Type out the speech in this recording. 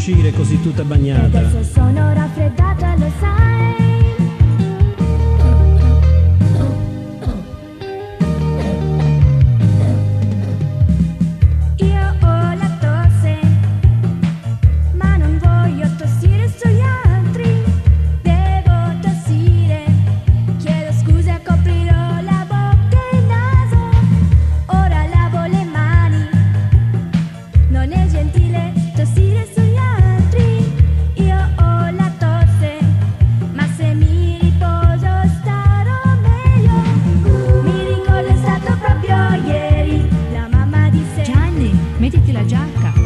uscire così tutta bagnata. Adesso sono raffreddata, lo sai. Io ho la tosse, ma non voglio tossire sugli altri. Devo tossire, chiedo scusa, coprirò la bocca e il naso. Ora lavo le mani, non è gentile tossire sugli altri. Io ho la tosse, ma se mi riposo starò meglio. Mi ricordo è stato proprio ieri, la mamma disse: Gianni, mettiti la giacca.